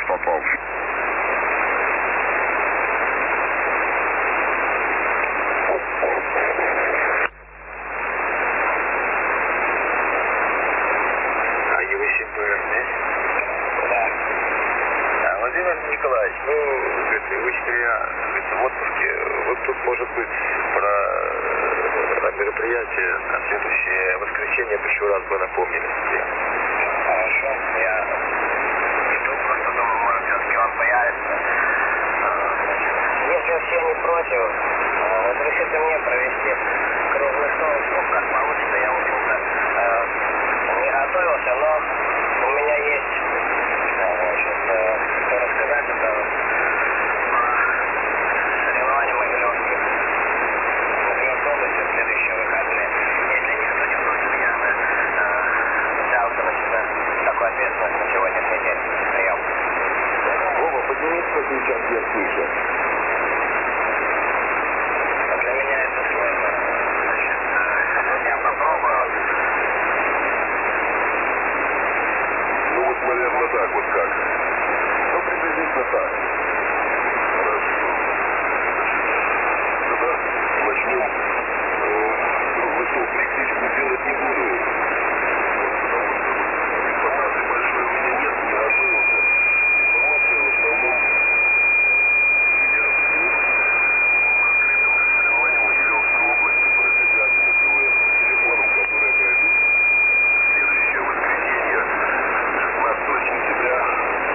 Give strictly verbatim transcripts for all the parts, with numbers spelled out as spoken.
Попов. А ЕВСБ здесь? Да. А, Владимир Николаевич, ну, говорит, вы четыре, говорит, в отпуске, вы тут, может быть, про э, мероприятие на следующее воскресенье бы еще раз бы напомнили себе. Хорошо, я иду, просто думаю, может, все-таки он появится. Если все не против, разрешите мне провести круглый стол, ну, как получится, я, в общем-то, не готовился, но у меня есть, значит, что рассказать, это соревнования Могилевских. Могилевской области в следующие выходные. Если никто не против, я бы взялся на себя такую ответственность на сегодняшний день. Прием. Вова, поднимись сто пятьдесят вверх выше. Для меня это сложно. Значит, я попробую. Ну вот, наверное, так вот как. Ну, приблизительно так. Хорошо. Тогда начнем. Круглый стол практически делать не буду. Информации большой у меня нет, не готовился. Информация в основном я на открытом соревновании в Могилевской области по радиотерапии КВН по телефону, которые пройдут в следующее воскресенье, шестнадцатого сентября.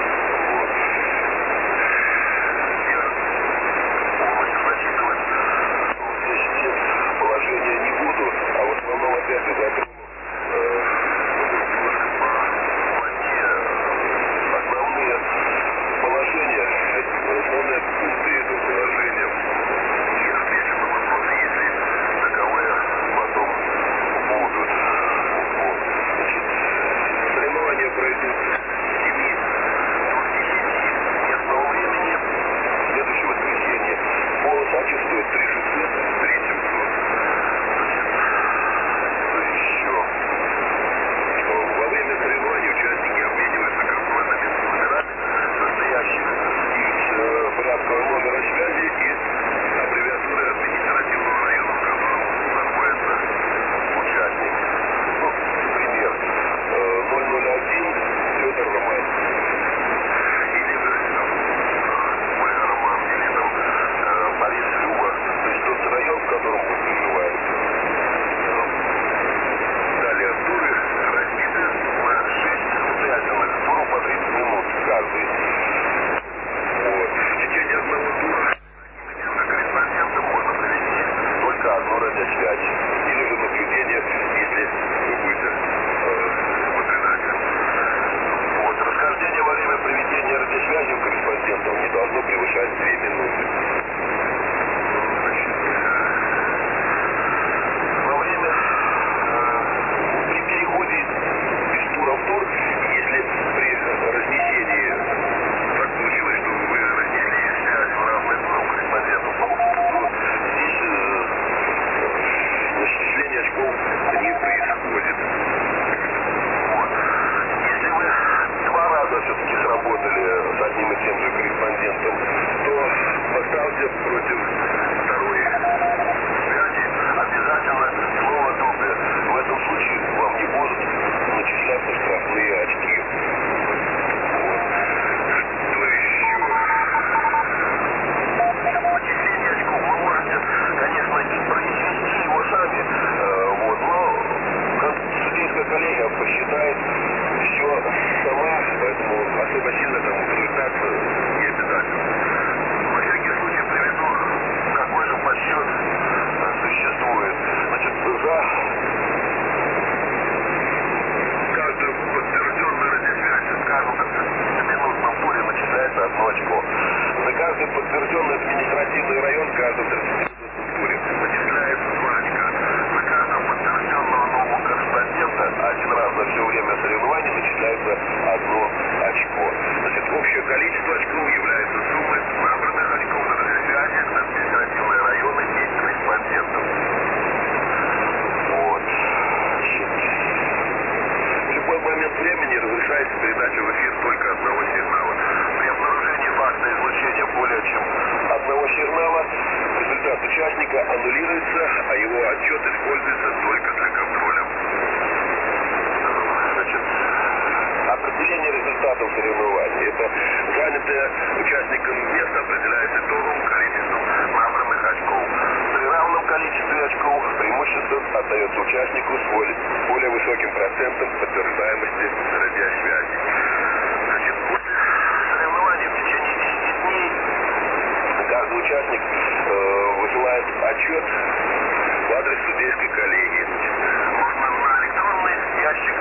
участников соревнований. Это занятое участником место определяется итоговым количеством набранных очков. При равном количестве очков преимущество отдается участнику с более, более высоким процентом подтверждаемости радиосвязи. Значит, после соревнований в течение десяти дней каждый участник э, высылает отчет в адрес судейской коллегии. Можно на электронный ящик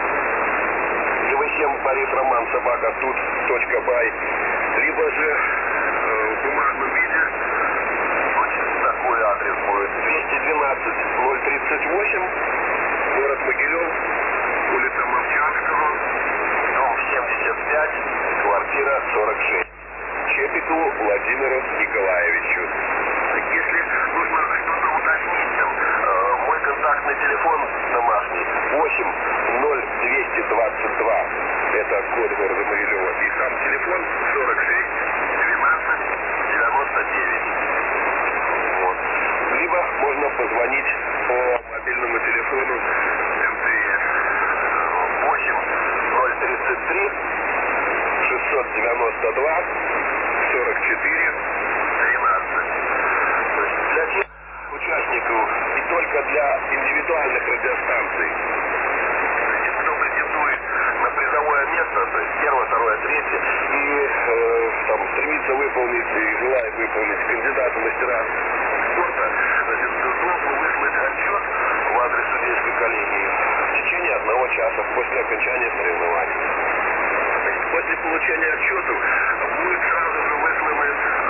е вэ семь Борис Роман собака тут точка бай, либо же э, в бумажном виде. Значит, такой адрес будет: двести двенадцать ноль тридцать восемь, город Могилев, улица Мовчанского, дом семьдесят пять, квартира сорок шесть. Чепикову Владимиру Николаевичу. Если нужно что-то уточнить, там, э, мой контактный телефон домашний восемь ноль двести двадцать два, это код города Могилева, и сам телефон сорок шесть двенадцать девяносто девять. Вот. Либо можно позвонить по мобильному телефону эм тэ эс восемь ноль тридцать три шестьсот девяносто два сорок четыре тринадцать. То есть для тех участников и только для индивидуальных радиостанций, значит, кто претендует на призовое место, то есть первое, второе, третье, и э, там стремится выполнить и желает выполнить кандидат в мастера спорта, значит, должен выслать отчет в адрес судейской коллегии в течение одного часа после окончания соревнований. После получения отчетов будет сразу же высланы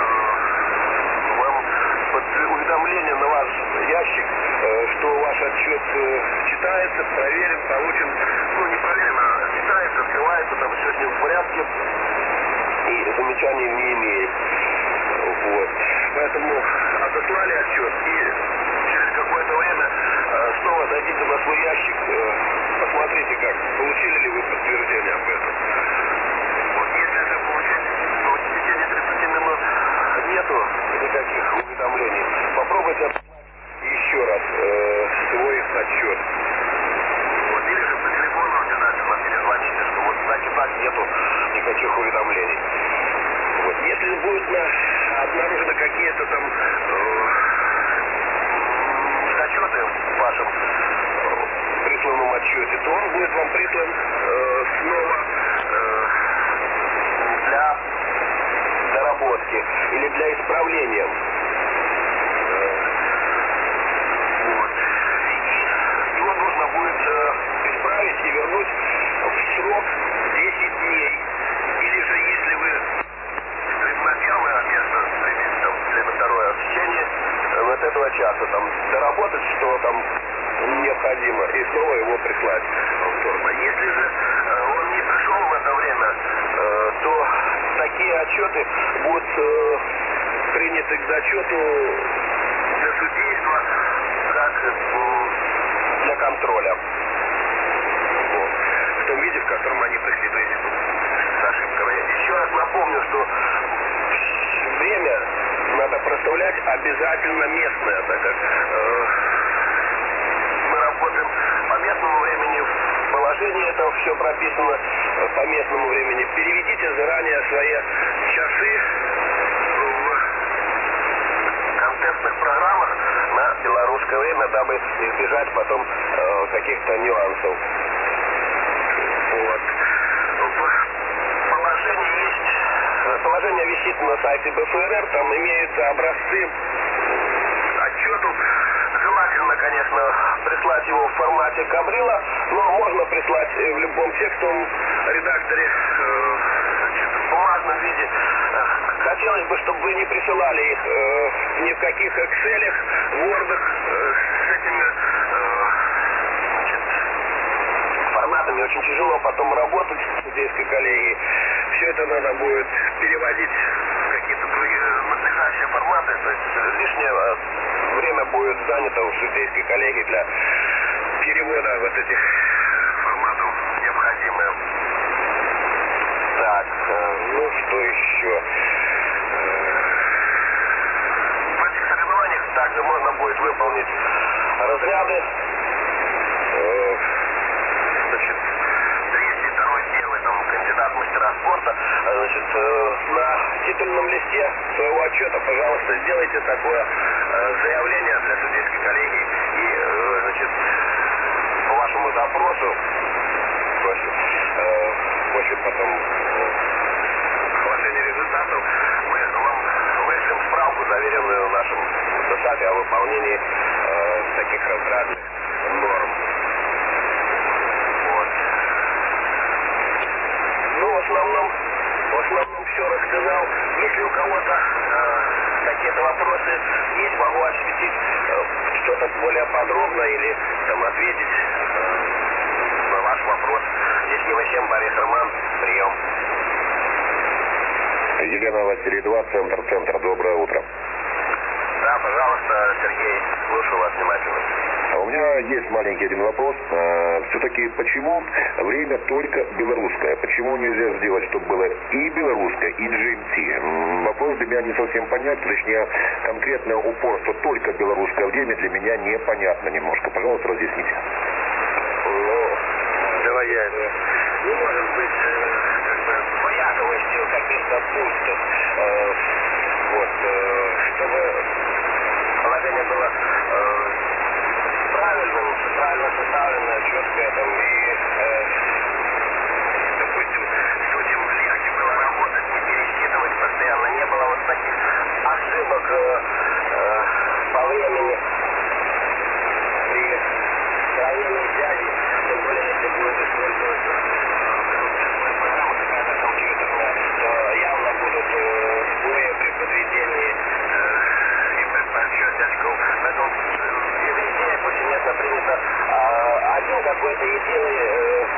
э, вам под уведомление на ваш ящик, э, что ваш отчет э, читается, проверен, получен, ну не проверен, а читается, открывается, там все с ним в порядке и замечаний не имеет. Вот. Поэтому отослали отчет и через какое-то время э, снова зайдите на свой ящик, э, посмотрите, как получили ли вы подтверждение об этом. Если же получить, то в течение тридцати минут нету никаких уведомлений, попробуйте еще раз э, свой отчет. Вот, или же по телефону обязательно перезвоните, что вот так и так нету никаких уведомлений. Вот. Если будут на, обнаружены какие-то там э, недочеты в вашем э, присланном отчете, то он будет вам прислан э, снова э, для доработки или для исправления. Вот. И его нужно будет э, исправить и вернуть в срок десять дней. Или же, если вы на первое место стремитесь, там, или на второе, в течение э, вот этого часа там доработать, что там необходимо, и снова его прислать повторно. Если же э, он не пришел в это время, э, то такие отчеты будут э, приняты к зачету для судейства, как э, для контроля. Вот. В том виде, в котором они пришли, то есть с ошибками. Еще раз напомню, что время надо проставлять обязательно местное, так как э, мы работаем по местному времени, в положении это все прописано по местному времени. Переведите заранее свои часы в контентных программах на белорусское время, дабы избежать потом э, каких-то нюансов. Вот. Положение есть, положение висит на сайте бэ эф эр эр, там имеются образцы отчетов. Желательно, конечно, прислать его в формате Кабрила, но можно прислать в любом текстовом редакторе, э, значит, в бумажном виде. Хотелось бы, чтобы вы не присылали их э, ни в каких экселях, вордах, э, с этими э, значит, форматами очень тяжело потом работать в судейской коллегии. Все это надо будет переводить в какие-то другие надлежащие форматы, то есть лишнее время будет занято в судейской коллегии для перевода вот этих форматов необходимых. Так, ну что еще? В этих соревнованиях также можно будет выполнить разряды. Значит, третий, второй, первый, там, кандидат в мастера своего отчета, пожалуйста, сделайте такое э, заявление для судейской коллегии. И, э, значит, по вашему запросу, после, э, после потом э, оглашения результатов, мы вам вышлем справку, заверенную нашим ДСАПе о выполнении э, таких разрядных норм. Вот. Ну, в основном, в основном все рассказал. Если у кого-то э, какие-то вопросы есть, могу осветить э, что-то более подробно или там ответить э, на ваш вопрос. Здесь Евасем, Борис Роман, прием. Елена Василий два, центр, центр, доброе утро. Да, пожалуйста, Сергей, слушаю вас внимательно. У меня есть маленький один вопрос. Все-таки почему время только белорусское? Почему нельзя сделать, чтобы было и белорусское, и джи эм ти? Вопрос для меня не совсем понятен, точнее, конкретное упорство только белорусское время для меня непонятно немножко. Пожалуйста, разъясните. Ну, давай я... Не может быть как бы двояковости каких-то пунктов. Э, вот, э, чтобы положение было э, правильным, правильно составленное, четкое там, и, э, допустим, судьям легче было работать, не пересчитывать постоянно, не было вот таких ошибок э, э, по времени при сравнении связи, тем более, если будет использоваться программа какая-то компьютерная, то явно будут э, сбои при подведении э, и при подсчете очков. Поэтому везде повсеместно принято э, один какой-то единый э,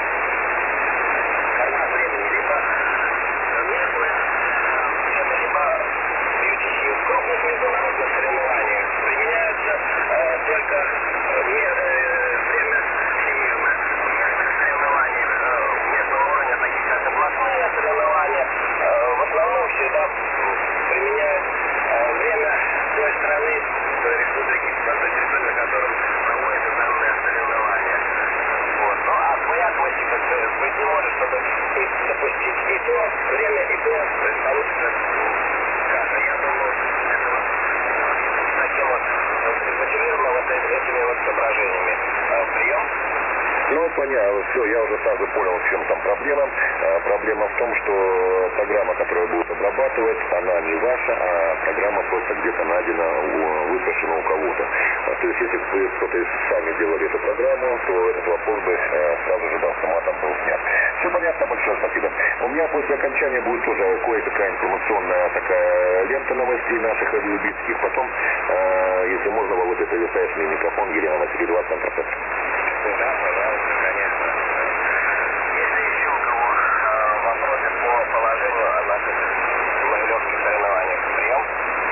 формат времени, либо местное время, либо ю ти си. В крупных международных соревнованиях применяется э, только э, время всемирное. В местных соревнованиях э, местного уровня, таких как областные соревнования, э, в основном всегда применяют э, время той страны, той республики, на той территории, на котором проводятся данные соревнования. Вот. Ну, а двояковости как бы быть не может, чтобы и допустить и то время, и то, то есть получится каша. Я думаю, это вот таким вот, вот мотивировано вот этими вот соображениями. А, прием? Ну, понятно, все, я уже сразу понял, в чем там проблема. А, проблема в том, что программа, которая будет обрабатывать, она не ваша, а программа просто где-то найдена, выпущена у кого-то. А, то есть, если бы кто-то из сами делали эту программу, то этот вопрос бы а, сразу же автоматом был снят. Все понятно, большое спасибо. У меня после окончания будет тоже кое-какая информационная такая лента новостей наших радиолюбительских. Потом, а, если можно, Володя, предоставишь мне микрофон, Елена Василий два, центр. Да, пожалуйста, конечно. Если еще у кого э, вопросы по положению о наших могилевских соревнованиях, прием?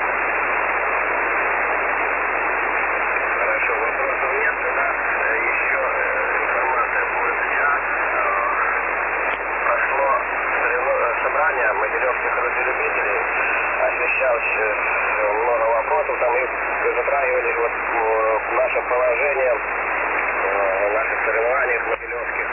Хорошо, вопросов нет, тогда э, еще э, информация будет. Вчера э, прошло сорев... собрание могилевских радиолюбителей, освещалось э, много вопросов, там и затрагивались вот э, наше положение в наших соревнованиях могилевских.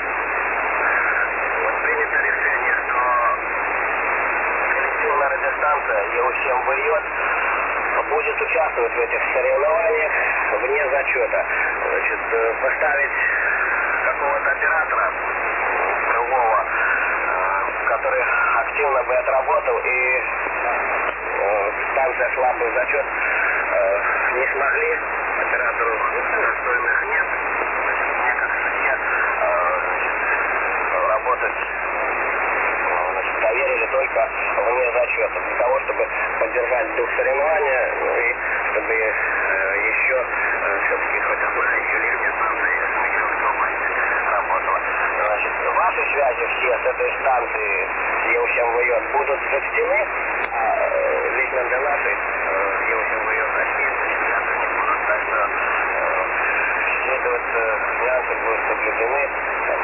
Вот принято решение, что коллективная радиостанция е у семь вэ ё будет участвовать в этих соревнованиях вне зачета. Значит, поставить какого-то оператора другого, который активно бы отработал, и станция шла бы в зачет, не смогли. Операторов достойных нет. Значит, мне как судья значит, работать значит, доверили только вне зачета, для того, чтобы поддержать дух соревнования, ну и чтобы э, еще э, все-таки хоть одна еще лишняя станция из Могилевской области работала. Значит, ваши связи все с этой станции с е у семь вэ ё будут зачтены, а э, лично для нашей э, е у семь вэ ё России зачисляться не будут. Так что э, все эти вот э, нюансы будут соблюдены. Там,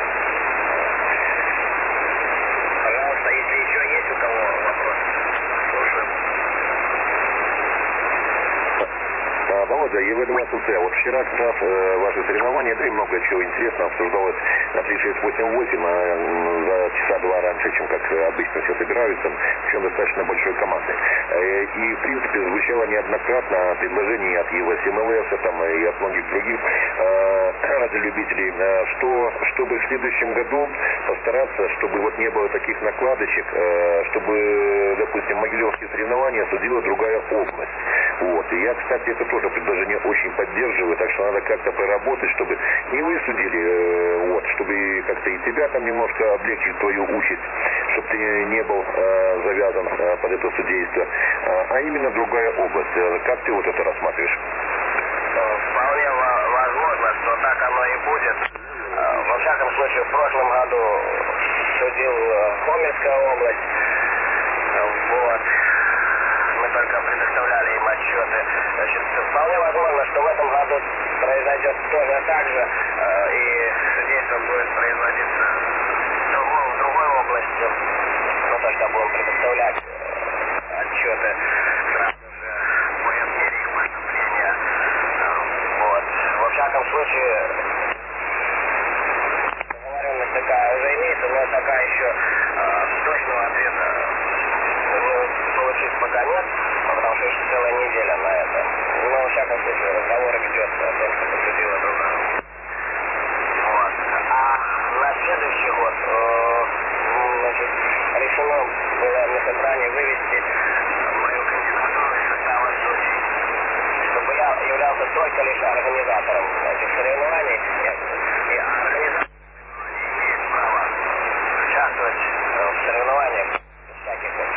э, пожалуйста, если еще есть у кого вопрос, слушаю. Володя, е вэ два эс цэ. Вот вчера как раз э, ваши соревнования, да и много чего интересного обсуждалось на триста шестьдесят восемь восемь восемь, а за часа два раньше, чем как обычно все собираются, причем достаточно большой командой. И, в принципе, звучало неоднократно предложение от ЕВС МЛС там, и от многих других э, радиолюбителей, э, что, чтобы в следующем году постараться, чтобы вот не было таких накладочек, э, чтобы, допустим, могилевские соревнования судила другая область. Вот. И я, кстати, это тоже предложение очень поддерживаю, так что надо как-то проработать, чтобы не вы судили, э, вот, чтобы как-то и тебя там немножко облегчить твою участь, чтобы ты не был э, завязан э, под это судейство, э, а именно другая область. Как ты вот это рассматриваешь? Вполне возможно, что так оно и будет. Во всяком случае, в прошлом году судил Гомельская область. Вот. Мы только предоставляли им отчеты. Значит, вполне возможно, что в этом году произойдет тоже так же, и судейство будет производиться в другой, в другой области. Мы только будем предоставлять отчеты сразу же по мере их поступления. Вот. Во всяком случае, договоренность такая уже имеется, но пока еще э, точного ответа не получить пока нет, потому что еще целая неделя на это. Но, во всяком случае, разговор ведется о том, что судила другая. Вот. А на следующий год э, значит, решено было на собрании вывести мою кандидатуру из состава судей, чтобы я являлся только лишь организатором этих соревнований, и организатор имеет право участвовать в соревнованиях без всяких вот,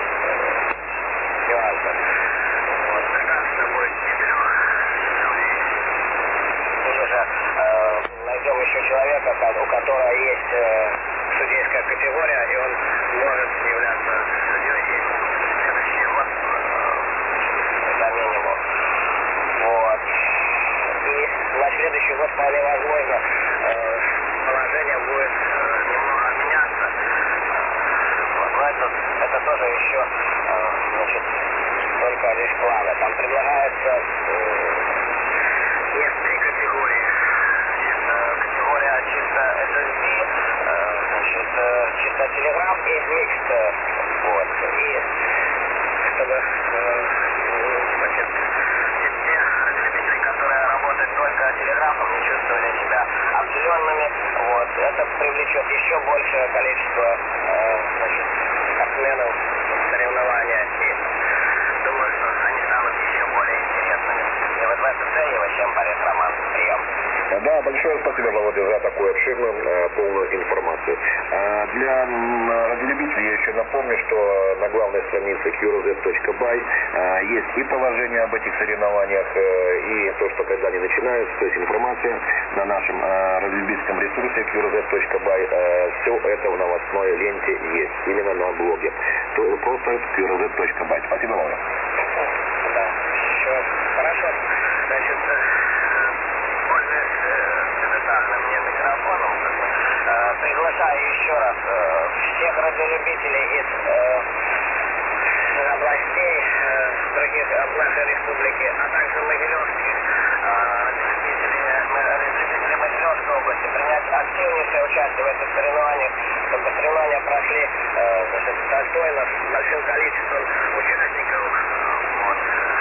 нюансов. Вот, достаточно будет четырех судей. Или же э, найдем еще человека, у которого есть э, судейская категория, и он может являться судьей в следующий год, э, заменим его. Вот. И на следующий год вполне возможно э, положение будет э, немного меняться. Вот. Но это, это тоже еще э, значит, только лишь планы. Там предлагается э, есть три категории. Значит, категория чисто эс эс би, э, значит, э, чисто телеграф и микс. Вот. И чтобы э, значит, те радиолюбители, которые работают только телеграфом, не чувствовали себя обделенными, вот, это привлечет еще большее количество э, значит, спортсменов в соревнования. И думаю, что они станут еще более интересными. И вот в этой цели всем Борис Роман. Прием. Да, большое спасибо, Володя, за такую обширную, э, полную информацию. А для м, радиолюбителей я еще напомню, что на главной странице кью эр зет точка бай э, есть и положение об этих соревнованиях, э, и то, что когда они начинаются, то есть информация на нашем э, радиолюбительском ресурсе кью эр зет точка бай. Э, все это в новостной ленте есть, именно на блоге. То, просто кью эр зет точка бай. Спасибо, Володя. Да, все хорошо. Значит, пользуясь предоставленным мне микрофоном, э, приглашаю еще раз э, всех радиолюбителей из э, областей, э, других э, нашей республики, а также могилевских э, радиолюбителей, радиолюбителей Могилевской области принять активнейшее участие в этих соревнованиях, чтобы соревнования прошли э, значит, достойно, с большим количеством участников. Вот.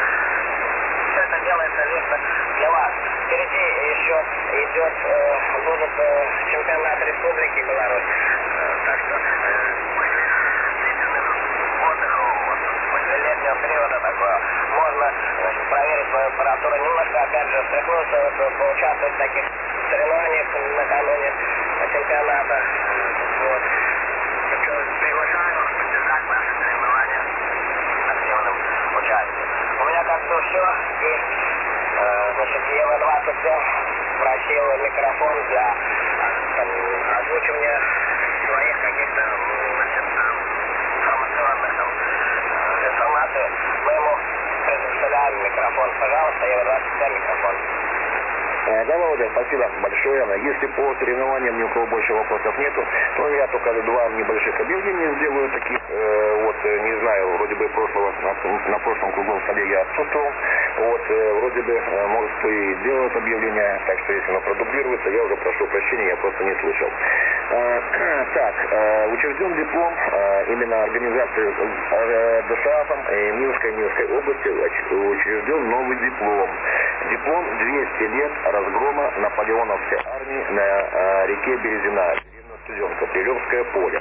Все это делается лично для вас. Впереди еще идет, э, будут э, чемпионат Республики Беларусь. Э, так что э, после длительных отдыхов, вот, после летнего периода такого, можно значит, проверить свою аппаратуру, немножко опять же встряхнуться, вот, поучаствовать в таких соревнованиях накануне чемпионата. Вот. Так что приглашаю поддержать наши соревнования активным участием. У меня как-то все, и э, значит, Ева двадцать пять просил микрофон для там, озвучивания своих каких-то значит, информационных там, информации. Мы ему предоставляем микрофон. Пожалуйста, Ева двадцать пять микрофон. Да, Володя, спасибо большое. Если по соревнованиям ни у кого больше вопросов нету, то я только два небольших объявления сделаю таких. Э, вот, не знаю, вроде бы прошлого, на, на прошлом круглом столе я отсутствовал. Вот, э, вроде бы, э, может, кто и делает объявление, так что если оно продублируется, я уже прошу прощения, я просто не слышал. Э, Так, учрежден диплом именно организации ДОСААФом Минской Минской области, учрежден новый диплом. Диплом двести лет разгрома наполеоновской армии на реке Березина. Студенка, Прилевское поле.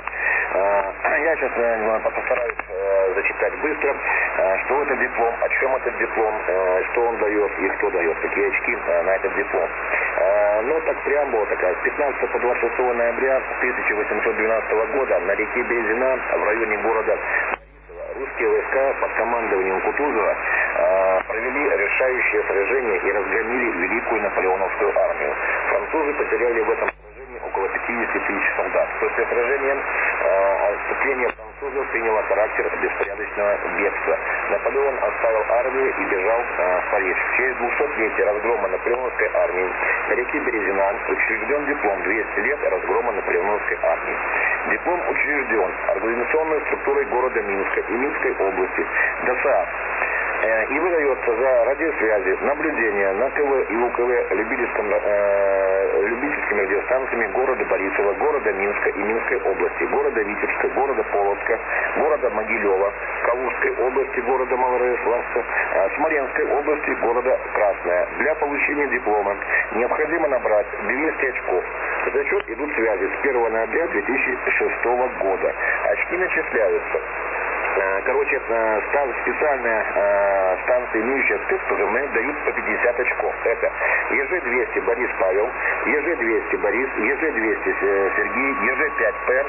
Я сейчас постараюсь зачитать быстро, что это диплом, о чем этот диплом, что он дает и кто дает, какие очки на этот диплом. Ну, так преамбула такая. С пятнадцатого по двадцать шестое ноября тысяча восемьсот двенадцатого года на реке Березина в районе города русские войска под командованием Кутузова провели решающее сражение и разгромили великую наполеоновскую армию. Французы потеряли в этом около пятидесяти тысяч солдат. После сражения э, отступление французов приняло характер беспорядочного бегства. Наполеон оставил армию и бежал э, в Париж. В честь двухсотлетия разгрома наполеоновской армии на реке Березина учрежден диплом двести лет разгрома наполеоновской армии. Диплом учрежден организационной структурой города Минска и Минской области ДОСААФ и выдается за радиосвязи, наблюдения на ТВ и УКВ любительским, э, любительскими радиостанциями города Борисова, города Минска и Минской области, города Витебска, города Полоцка, города Могилева, Калужской области, города Малорославска, э, Смоленской области, города Красная. Для получения диплома необходимо набрать двести очков. В зачет идут связи с первого ноября две тысячи шестого года. Очки начисляются. Короче, специальные станции, имеющие спецпозывные, дают по пятьдесят очков. Это Е Ж двести Борис Павел, Е Ж двести Борис, Е Ж двести Сергей, Е Ж пять П,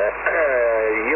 Е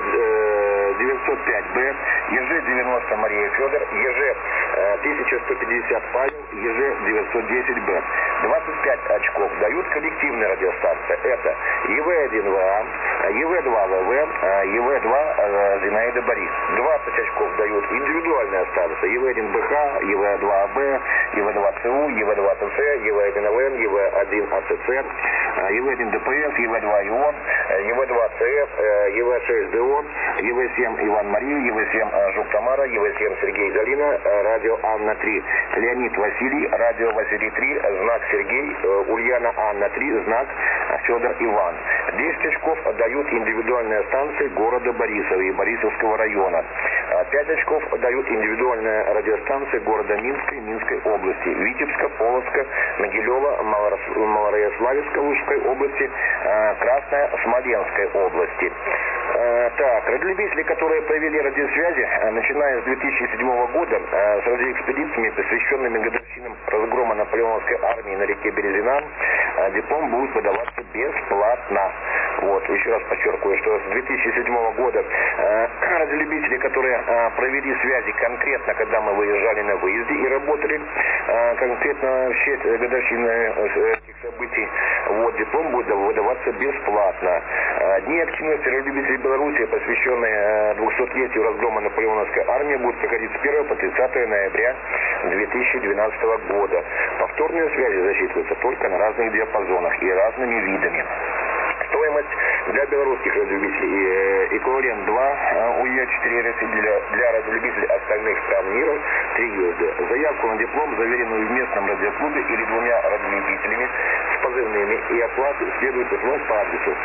В девятьсот пять Б, Е Ж девяносто Мария Федор, Е Ж тысяча сто пятьдесят Павел, Е Ж девятьсот десять Б. двадцать пять очков дают коллективные радиостанции. Это Е В один В А, Е В два В В, Е В два Зинаида Борис. двадцать очков дают индивидуальная станция. Е В один Б Х, Е В два А Б, Е В два Ц У, Е В два Т Ц, Е В один Л Н, Е В один А Ц Ц, Е В один Д П С, Е В два ИОН, Е В два Ц Ф, Е В шесть Д О, Е В семь Иван Мария, Е В семь Жук Тамара, Е В семь Сергей Галина, радио Анна три, Леонид Василий, радио Василий три, знак Сергей, Ульяна Анна три, знак Федор Иван. десять очков дают индивидуальные станции города Борисова и Борисовского района. пять очков дают индивидуальные радиостанции города Минска и Минской области, Витебска, Полоцка, Могилева, Малорославецка, Лужской области, Красная, Смоленской области. Так, радиолюбители, которые провели радиосвязи, начиная с две тысячи седьмого года, с радиоэкспедициями, посвященными годовщинам разгрома наполеоновской армии на реке Березина, диплом будет выдаваться бесплатно. Вот, еще раз подчеркиваю, что с две тысячи седьмого года э, радиолюбители, которые э, провели связи конкретно, когда мы выезжали на выезде и работали э, конкретно в честь годовщины этих событий, вот, диплом будет выдаваться бесплатно. Э, дни активности радиолюбителей Беларуси, посвященные двухсотлетию разгрома наполеоновской армии, будут проходить с первого по тридцатое ноября две тысячи двенадцатого года. Повторные связи засчитываются только на разных диапазонах и разными видами. Стоимость для белорусских радиолюбителей эквивалент два У Е четыре для, для радиолюбителей остальных стран мира три Ю Эс Д. Заявку на диплом, заверенную в местном радиоклубе или двумя радиолюбителями с позывными и оплаты, следует присылать по адресу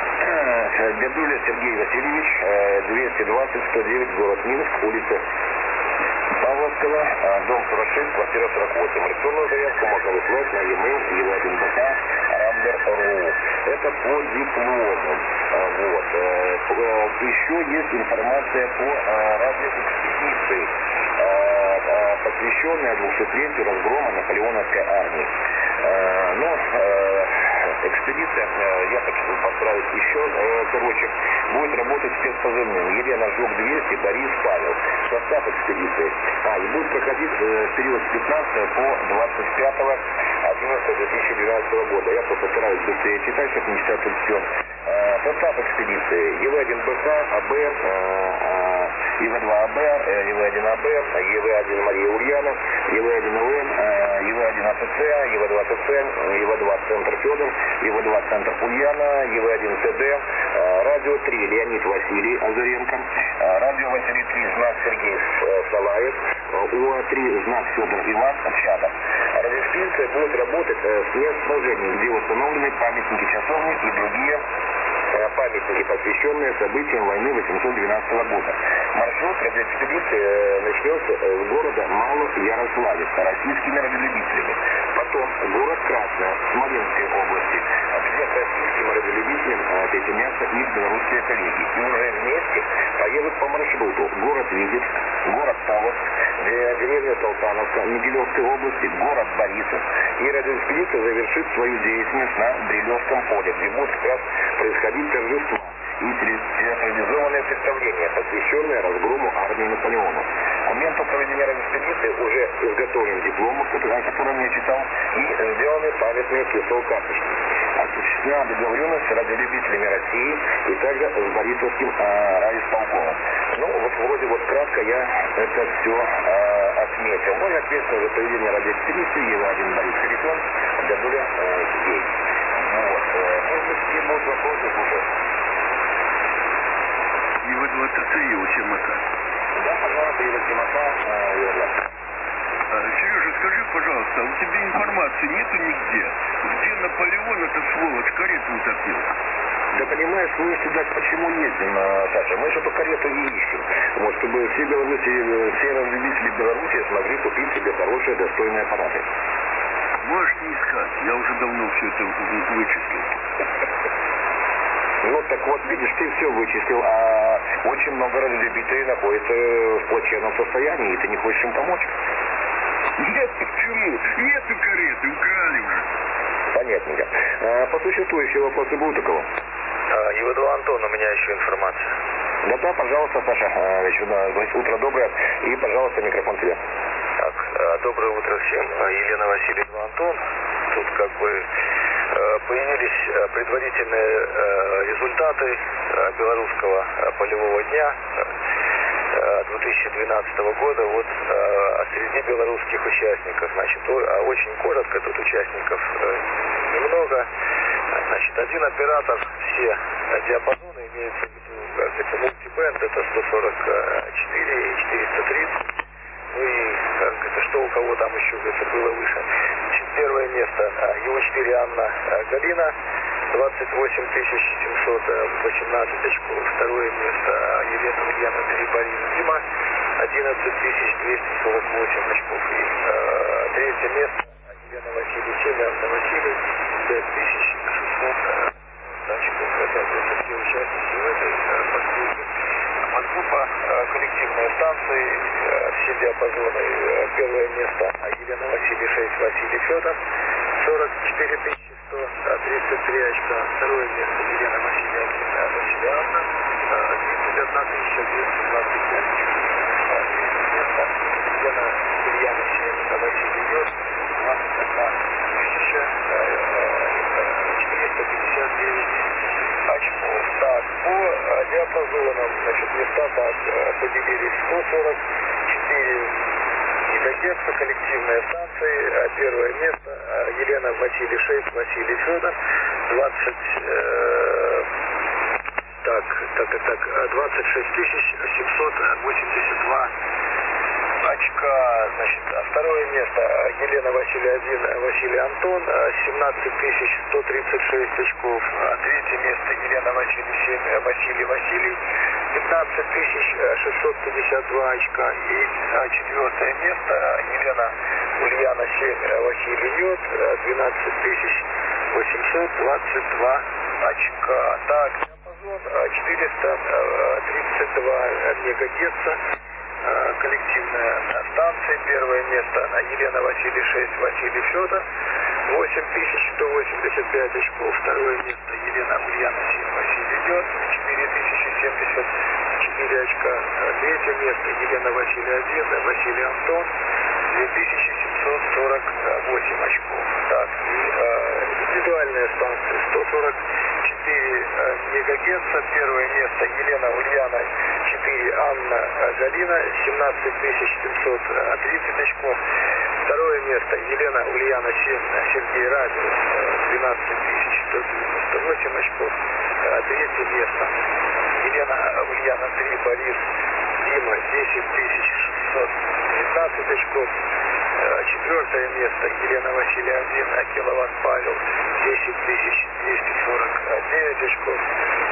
Дядуля Сергей Васильевич, двести двадцать сто девять, город Минск, улица Павловского, дом сорок шесть, квартира сорок восемь. Электронную заявку можно выслать на e-mail Е В один Б К рамбер точка ру. Это по диплому. Вот. Еще есть информация по радиоэкспедиции, посвященная двухсотлетию разгрома наполеоновской армии. Но экспедиция, я постараюсь еще, короче, будет работать спецпозывным. Елена Жук двести, Борис Павел. Состав экспедиции. А, и будет проходить э, период с пятнадцатого по двадцать пятое одиннадцатое две тысячи двенадцатого года. Я просто постараюсь быстрее читать, чтобы не читать тут все. Э, состав экспедиции. Е В один Б К, А Б, э, Е В два А Б, Е В один А Б, Е В один Мария Ульяна, Е В один Л Н, Е В один А Ц Ц, Е В два Т Ц, Е В два Центр Федор, Е В два Центр Ульяна, Е В один Ц Д, радио три Леонид Василий Озаренко, радио Василий три знак Сергей Салаев, У А три знак Федор Иван Чадов. Радиоэкспедиция будет работать с местоположением, где установлены памятники, часовни и другие посвященная событиям войны восемьсот двенадцатого года. Маршрут радиоэкспедиции начнется с города Малоярославец российскими радиолюбителями. Потом город Красная Смоленской области, где к российским радиолюбителям присоединятся их белорусские коллеги. И уже вместе поедут по маршруту город Витебск, город Павловск, деревня Салтановка Могилевской области, город Борисов. И радиоэкспедиция завершит свою деятельность на Брилевском поле, где будет как раз происходить торжество и театрализованное представление, посвященное разгрому армии Наполеона. К моменту проведения радиоэкспедиции уже изготовлен диплом, о котором я читал, и сделаны памятные крестов-карточки. Осуществлена договоренность с радиолюбителями России и также с Борисовским э, райисполкомом. Ну, вот вроде вот кратко я это все э, отметил. Ну и ответственно за проведение радиоэкспедиции Еланин Борис Харитон, Дадуля э, здесь. Вот. Э, может быть, какие будут вопросы, слушай? Его двадцать три, его темнота. Да, пожалуйста, его темнота, э, верно. Сережа, скажи, пожалуйста, у тебя информации нету нигде? Где Наполеон, эта сволочь, карету утопил? Да понимаешь, мы сюда почему ездим, Саша? Мы же эту карету и ищем. Вот, чтобы все белорусы, все любители Беларуси смогли купить себе хорошие, достойные аппараты. Можешь не искать, я уже давно все это вычислил. Ну, так вот, видишь, ты все вычислил, а очень много радиолюбителей находится в плачевном состоянии, и ты не хочешь им помочь. Нет, почему? Нету кареты, украли уже. Понятненько. А, по существу еще вопросы будут у кого? А, Ивадова Антон, у меня еще информация. Да-да, пожалуйста, Саша, а, еще да, утро доброе, и, пожалуйста, микрофон тебе. Так, а, доброе утро всем. Елена Васильевна, Антон. Тут как бы появились предварительные результаты белорусского полевого дня две тысячи двенадцатого года вот среди белорусских участников. Значит, очень коротко, тут участников немного. Значит, один оператор, все диапазоны, имеется в виду, это мультибенд, это сто сорок четыре и четыреста тридцать. Ну и это что у кого там еще это было выше. Значит, первое место Е четыре Анна Галина, двадцать восемь тысяч семьсот восемнадцать очков. Второе место Елена Ульяна Теребарин Дима, одиннадцать тысяч двести сорок восемь очков. И э, третье место Елена Василий семь, Анна Василий, пять тысяч шестьсот очков. Это, это все участники в этой э, подгруппе. Подгруппа э, коллективные станции, э, все диапазоны. Э, первое место Елена Василий шесть, Василий Федор, сорок четыре тысячи сто тридцать три очка. Второе место Елена Василий один, Василий Анна, тридцать одна тысяча двести двадцать пять очков. Третье место Елена Ульяна семь, Василий Йод, двадцать одна тысяча четыреста пятьдесят девять очков. Так, по диапазонам, значит, места так поделились: сто сорок четыре гигагерца, коллективные станции. Первое место Елена Василий шесть, Василий Федор, двадцать э, так, так, так, так, двадцать шесть тысяч семьсот восемьдесят два очка. Значит, второе место Елена Василий один, Василий Антон, семнадцать тысяч сто тридцать шесть очков. Третье место Елена Василий семь, Василий Василий, пятнадцать тысяч шестьсот пятьдесят два очка. И четвертое место Елена Ульяна семь, Василий Йод, двенадцать тысяч восемьсот двадцать два очка. Так, диапазон четыреста тридцать два мегагерца. Коллективная станция. Первое место Елена Василий шесть, Василий Федор, восемь тысяч сто восемьдесят пять очков. Второе место Елена Ульяна семь, Василий Йод, четыре тысячи семьдесят четыре очка. Третье место Елена Василий один, Василий Антон, две тысячи семьсот сорок восемь очков. Так, и э, индивидуальные станции сто сорок четыре мегагерца. Первое место Елена Ульяна четыре, Анна Галина, семнадцать тысяч семьсот тридцать очков. Второе место Елена Ульяна семь, Сергей Радиус, двенадцать тысяч сто девяносто восемь очков. Третье место Елена Ульяна три, Борис Дима, десять тысяч шестьсот девятнадцать очков. Четвертое место Елена Василий один, Киловатт Павел, десять тысяч двести сорок девять очков.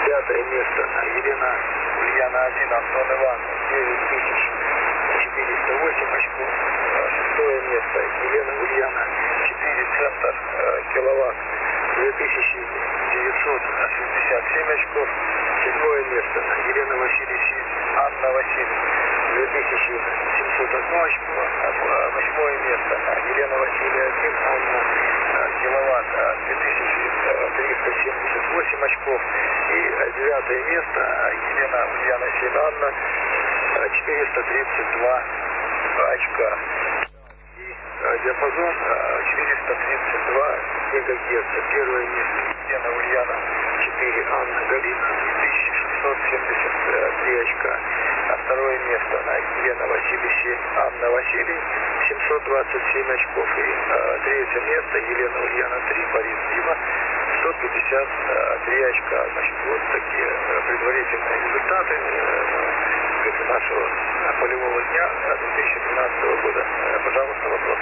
Пятое место Елена Ульяна один, Антон Иван, девять тысяч четыреста восемь очков. Шестое место Елена Ульяна четыре, центр киловатт, две тысячи девятьсот шестьдесят семь очков. Седьмое место Елена Васильевич, Анна Васильевна, две тысячи семьсот одно очко. Восьмое место Елена Васильевна один, Анна киловатт, две тысячи триста семьдесят восемь очков. И девятое место Елена Ульяна семь, Анна, четыреста тридцать два очка. И диапазон четыреста тридцать два мегагерца. Первое место Елена Ульяна четыре, Анна Галина, две тысячи шестьсот семьдесят три очка. А второе место Елена Васильевич, Анна Василий, семьсот двадцать семь очков. И а, третье место Елена Ульяна три, Борис Дима, сто пятьдесят три очка. Значит, вот такие предварительные результаты э, нашего полевого дня две тысячи тринадцатого года. Пожалуйста, вопрос.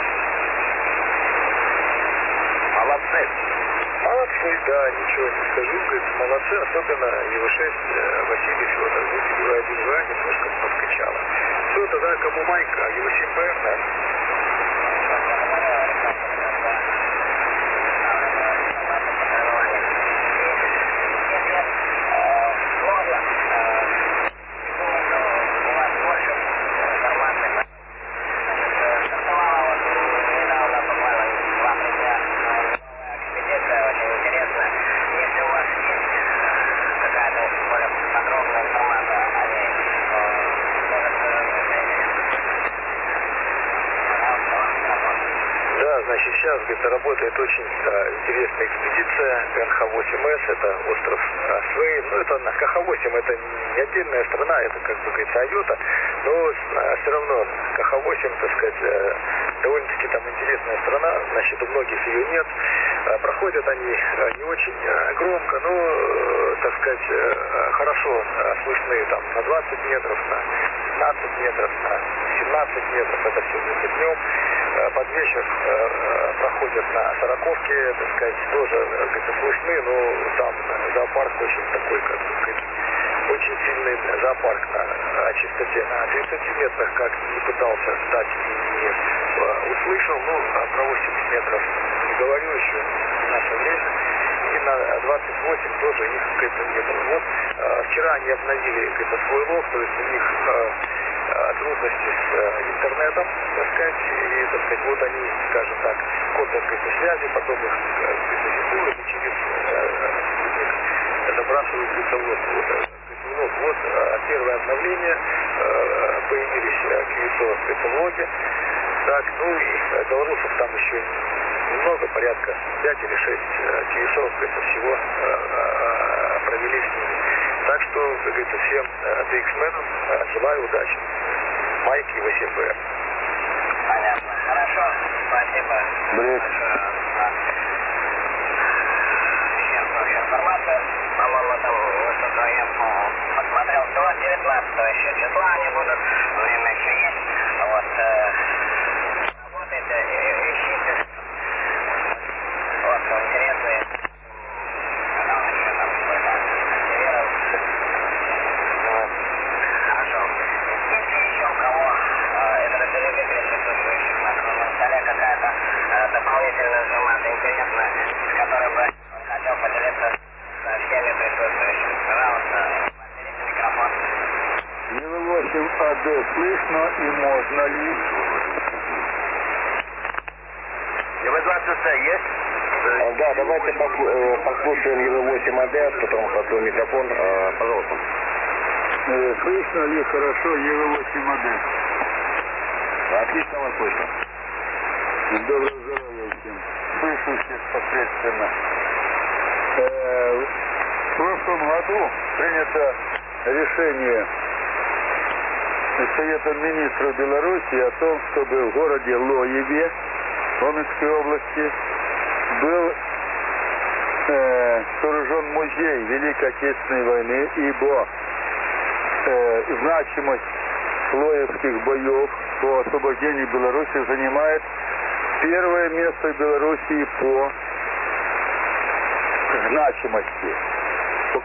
Молодцы. Молодцы, да, ничего не скажу, говорит, молодцы, особенно Е В шесть Василий Федор, выпилила один В, немножко подкачала. Все, тогда кому майка, Е В семь Б, да. Значит, сейчас где-то работает очень а, интересная экспедиция Н Х восемь С, это остров а, Свей. Ну, это К Х восемь, это не отдельная страна, это, как бы говорится, Айота, но а, все равно К Х восемь, так сказать, а, довольно-таки там интересная страна, значит, у многих ее нет. А, проходят они а, не очень а, громко, но, а, так сказать, а, хорошо а, слышны там на двадцать метров, на пятнадцать метров, на семнадцать метров, это все будет днем. Под вечер э, проходят на сороковке, так сказать, тоже как-то слышны, но там зоопарк очень такой, как бы, очень сильный зоопарк на частоте на тридцати метрах, как не пытался стать и не э, услышал, ну, про восемьдесят метров не говорю еще в наше время. И на двадцать восемь тоже их как-то не было. Вот э, вчера они обновили как-то свой лог, то есть у них э, трудности с интернетом, так сказать, и, так сказать, вот они, скажем так, код открытой связи, потом их идентифицируют и через спутник забрасывают в лог. Вот, вот, вот первое обновление, появились кью эс о в логе, так, ну и белорусов там еще немного, порядка пять или шесть кью эс о всего провели с ними. Так что, как говорится, всем ди экс-менам желаю удачи. Майк Е В семь Б. Понятно. Хорошо. Спасибо. Бред. Сейчас вообще информация. По-моему, там высоко я посмотрел до девятнадцатого еще числа они будут. Время еще есть. Вот. Э, работайте, ищите. Вот, интересные. Когда он еще там какой-то активировался. Хорошо. Если еще у кого э, это разделение присутствующих на круглом столе какая-то э, дополнительная информация интересная, с которой бы он хотел поделиться со всеми присутствующими, пожалуйста, подберите микрофон. Е В восемь А Д слышно и можно ли? Е В двадцать С есть? Да, давайте послушаем Е В восемь А Д, потом открою микрофон, пожалуйста. Э, слышно ли хорошо Е В восемь А Д? Отлично вас слышно. Доброго здоровья всем. Слышу всех посредственно. Э, в прошлом году принято решение Советом министров Беларуси о том, чтобы в городе Лоеве, Омской области, был э, сооружен музей Великой Отечественной войны, ибо э, значимость лоевских боев по освобождению Беларуси занимает первое место в Белоруссии по значимости. По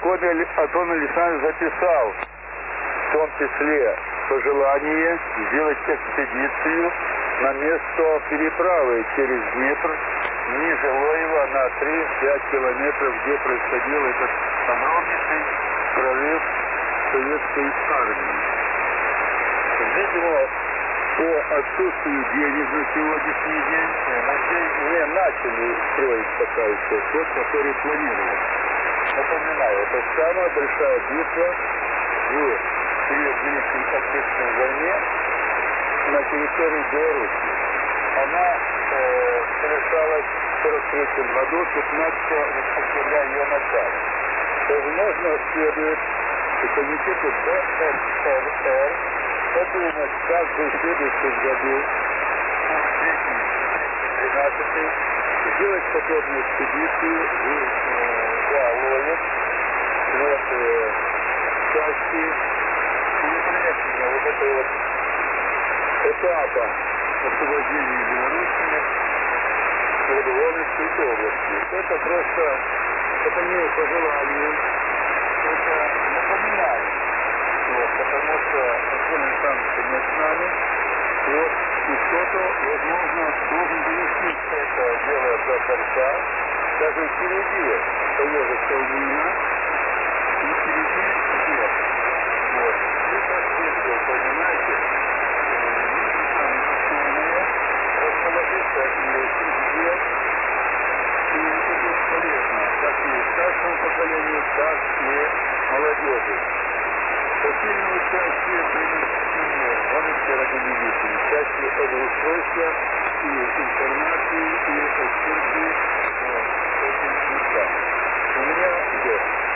Антон, Антон Александрович записал в том числе пожелание сделать экспедицию на место переправы через Днепр ниже Лоева на три-пять километров, где происходил этот огромнейший прорыв советской армии. Видимо, по отсутствию денег на сегодняшний день музей не начали строить пока еще тот, который планировал. Напоминаю, это самая большая битва в период Великой Отечественной войны на территории Беларуси. Она э, совершалась в сорок третьем году, пятнадцатого октября ее начала. Возможно, следует комитету Бэ Эс Эр Эр подумать, как бы в следующем году, в две тысячи тринадцатом, сделать подобную экспедицию в Лоев, вот, э, в части предотвращения вот этого вот этапа освобождения Белоруссии в Львовской области. Это просто, это не пожелание, это напоминание. Вот, потому что Антон Александрович нет с нами. Вот, и кто-то, возможно, должен довести это дело до конца. Даже впереди поедет Калнина, и впереди нет. Вот. И как вы понимаете, люди там активные, расположиться и везде, и это бесполезно, как и старшему поколению, так и молодежи. Посильное участие принести гоночные радиолюбители, части обустройства и информации, и экскурсии в этих местах. У меня все.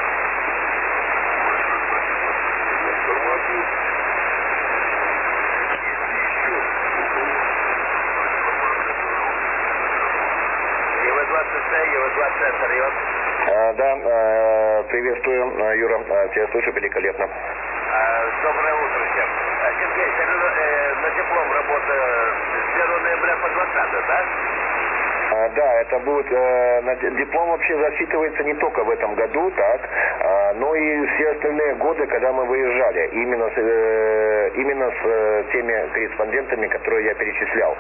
Информацию. Е В двадцать Ц, Е В два центр, Иван. А, да, а, приветствую, а, Юра, а, тебя слышу великолепно. А, доброе утро всем. А, Сергей, э, на диплом работа с первого ноября по двадцатое, да? А, да, это будет, э, на, диплом вообще засчитывается не только в этом году, так, а, но и все остальные годы, когда мы выезжали, именно с, э, именно с э, теми корреспондентами, которые я перечислял.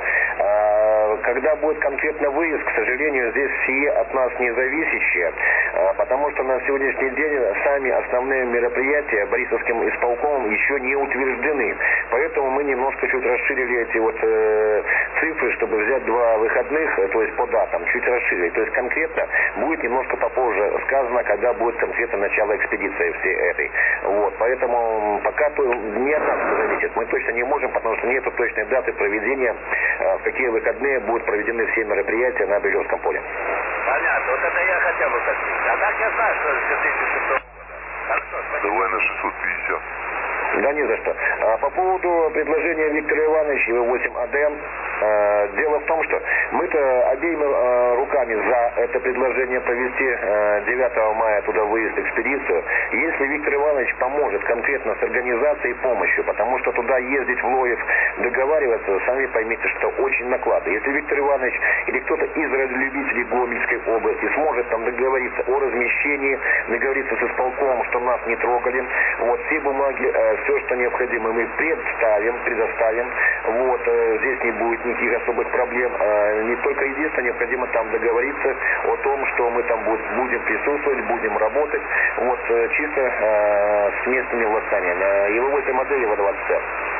А, когда будет конкретно выезд, к сожалению, здесь все от нас не зависящие, а, потому что на сегодняшний день сами основные мероприятия Борисовским исполкомом еще не утверждены. Поэтому мы немножко чуть расширили эти вот э, цифры, чтобы взять два выходных, то есть по датам, чуть расширили. То есть конкретно будет немножко попозже сказано, когда будет конкретно начало экспедиции всей этой. Вот, поэтому пока то не от нас зависит. Мы точно не можем, потому что нет точной даты проведения, в какие выходные будут проведены все мероприятия на Брилевском поле. Понятно, вот это я хотел бы уточнить. А так я знаю, что с две тысячи шестого года. Хорошо, спасибо. Давай на шестьсот пятьдесят. Да не за что. А, по поводу предложения Виктора Ивановича Е В восемь А Д, а, дело в том, что мы-то обеими а, руками за это предложение провести а, девятого мая туда выезд экспедицию. Если Виктор Иванович поможет конкретно с организацией и помощью, потому что туда ездить в Лоев, договариваться, сами поймите, что очень накладно. Если Виктор Иванович или кто-то из радиолюбителей Гомельской области сможет там договориться о размещении, договориться с исполкомом, что нас не трогали, вот все бумаги, а, все, что необходимо, мы представим, предоставим. Вот, здесь не будет никаких особых проблем. Не только единственное, необходимо там договориться о том, что мы там будем присутствовать, будем работать. Вот, чисто с местными властями. Е В восемь А Д, Е В двадцать Ц.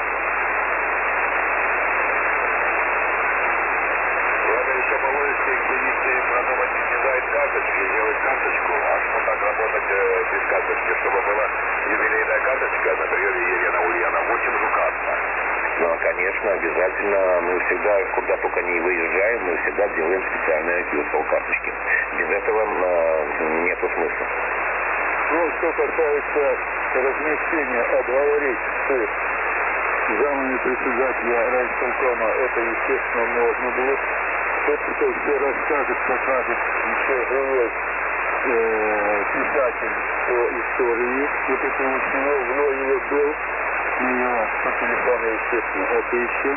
Надо еще по логике экспедиции продумать, не дать карточки, сделать карточку, а что так работать э, без карточки, чтобы была юбилейная карточка, например, Елена Ульяна, восемь жукатна. Ну, конечно, обязательно. Мы всегда, куда только не выезжаем, мы всегда делаем специальные q эс эл-карточки. Без этого э, нету смысла. Ну, что касается размещения, обговорить с замами председателя райисполкома, это, естественно, можно будет. Тот, кто все расскажет, покажет, еще живой э, писатель по истории. Вот это вот него в Лоеве был. Мы его по телефону, естественно, отыщем.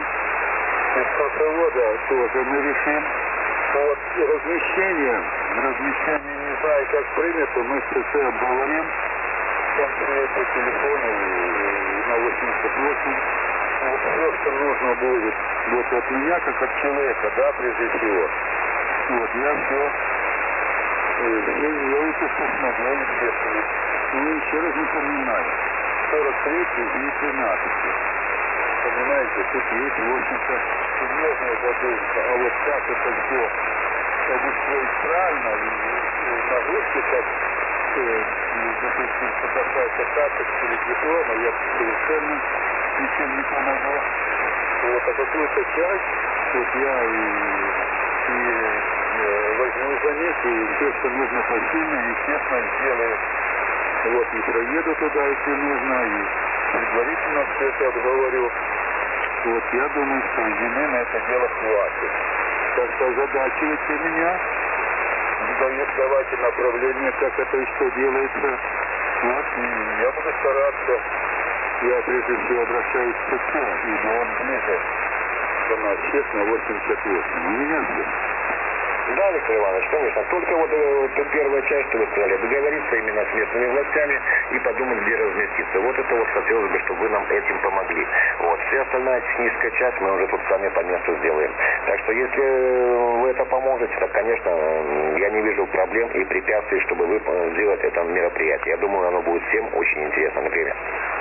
Экскурсовода тоже мы решим. Вот размещение, размещение не Да, и как принято, мы с ТЦ обговорим, там по телефону и на восемьдесят восемь. Вот все, что нужно будет вот от меня, как от человека, да, прежде всего. Вот, я все, все делайте, что смогу, естественно. Ну, еще раз напоминаю, сорок три и тринадцать. Понимаете, тут есть, в общем-то, серьезная задумка. А вот как это все обустроить правильно, и нагрузки, как, э, допустим, соглашается карточка или диплома, я совершенно ничем не помогу. Вот, а какую-то часть, вот я и, и э, возьму за них, и все, что нужно посильно, естественно, сделаю. Вот, и проеду туда, если нужно, и предварительно все это обговорю. Вот, я думаю, что зимы на это дело хватит. Так что озадачивайте меня, давайте направление, как это и что делается. Вот, и я буду стараться. Я прежде всего обращаюсь к ТЦ, ибо он ближе до нас, честно, восемьдесят восемь. У меня все. Да, Виктор Иванович, конечно. Только вот э, первая часть, что вы сказали, договориться именно с местными властями и подумать, где разместиться. Вот это вот хотелось бы, чтобы вы нам этим помогли. Вот. Вся остальная техническая часть мы уже тут сами по месту сделаем. Так что если вы это поможете, то, конечно, я не вижу проблем и препятствий, чтобы вы сделать это мероприятие. Я думаю, оно будет всем очень интересно, например.